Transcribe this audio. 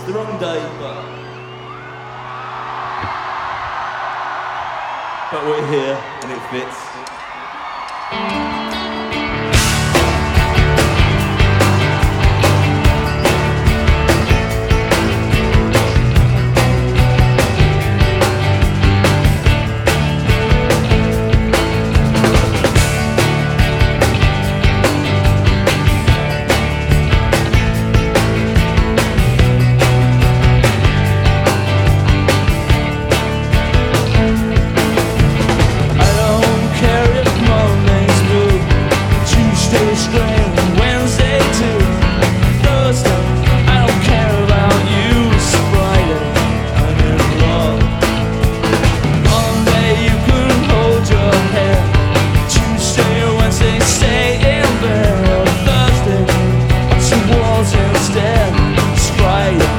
It's the wrong day, but we're here and it fits.